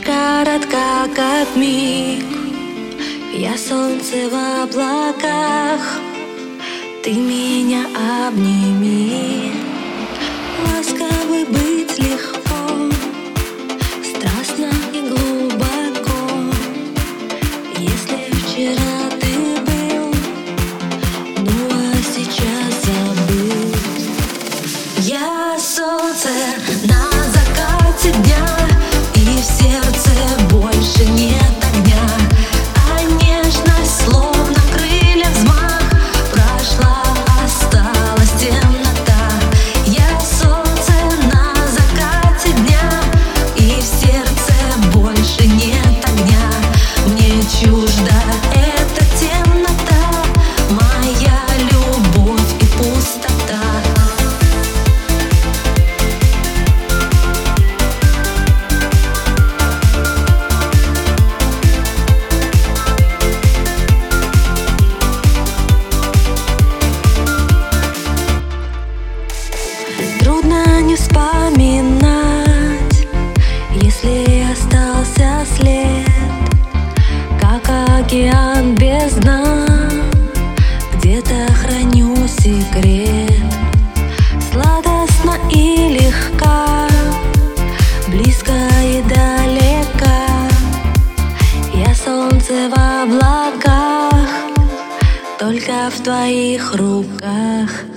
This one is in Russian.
коротка, как миг. Я солнце в облаках, ты меня обними. Ласковый быть легко, страстно и глубоко. Если вчера ты был, ну а сейчас забыл. Я солнце на закате дня, и в сердце больше нет огня. А нежность, словно крылья взмах, прошла, осталась темнота. Я солнце на закате дня, и в сердце больше нет огня. Мне чужда эта темнота, моя любовь и пустота. Трудно не вспоминать, если остался след, как океан без дна. Где-то храню секрет, сладостно и легка, близко и далека. Я солнце в облаках, только в твоих руках.